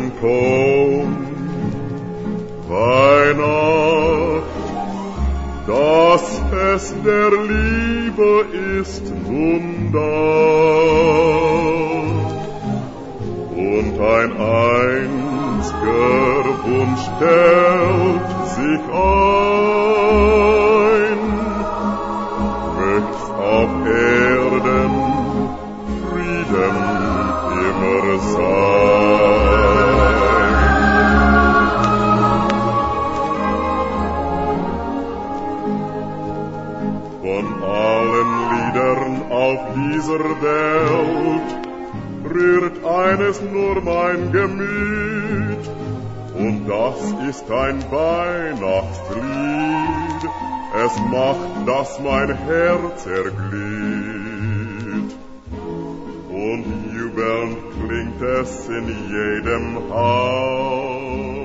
komm, Weihnacht, das Fest der Liebe ist nun da. Und ein einziger Wunsch stellt sich ein, möcht's auf Erden Frieden immer sein. Von allen Liedern auf dieser Welt rührt eines nur mein Gemüt, und das ist ein Weihnachtslied, es macht, dass mein Herz erglüht. Und jubelnd klingt es in jedem Haus.